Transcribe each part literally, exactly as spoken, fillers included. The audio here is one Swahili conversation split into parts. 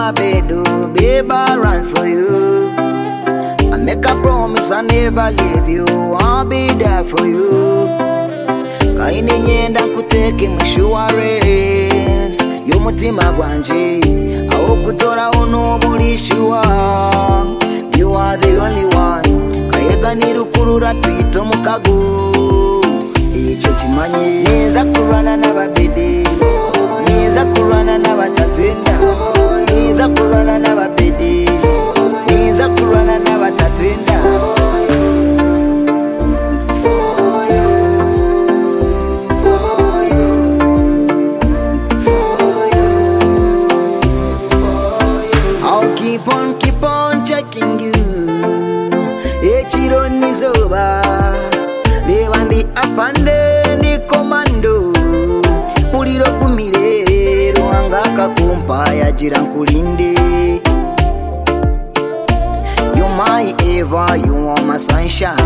my bed, oh, babe, I run for you. I make a promise I never leave you, I'll be there for you. Kaini nyenda kuteke mwishuwarens Yumutima gwanje Aho kutora ono bulishua. You are the only one. Kayega nirukurura twito mukago. Icho chimanyi Niza kurana n'ababede, Niza kurana n'abatatwenda, Niza kurana n'ababede, Niza kurana n'abatatwenda. Keep on, keep on checking you. Echiro nizoba Levandi afande ni komando. Muliro kumire Ruanga kakumpa ya jirankulinde. You my Eva, you are my sunshine.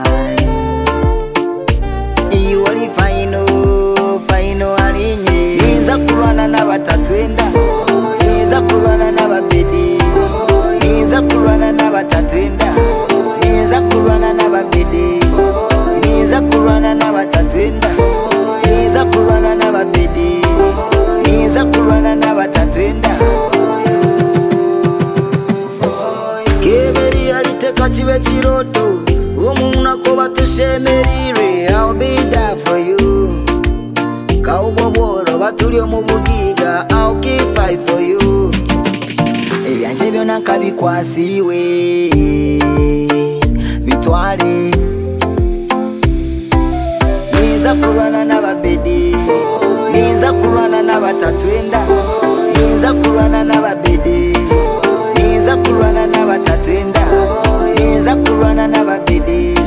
You are the final, final alinye. Niza kurana na batatwenda, Niza kurana na babedi, Niza kurana na batatwenda, Niza kurana na babedi, Niza kurana na batatwenda, Niza kurana na babedi, Niza kurana na batatwenda. Keberi aliteka chibe chiroto, Umuna koba tushemerire, I'll be there for you. Kauboboro batulio mubugiga, I'll keep fight for you. Ebyanje byona kabikwasiwe bitwale. Niza kurana n'ababedi, Niza kurana n'abatatwenda, Niza kurana n'ababedi, Niza kurana n'abatatwenda, Niza kurana n'ababedi,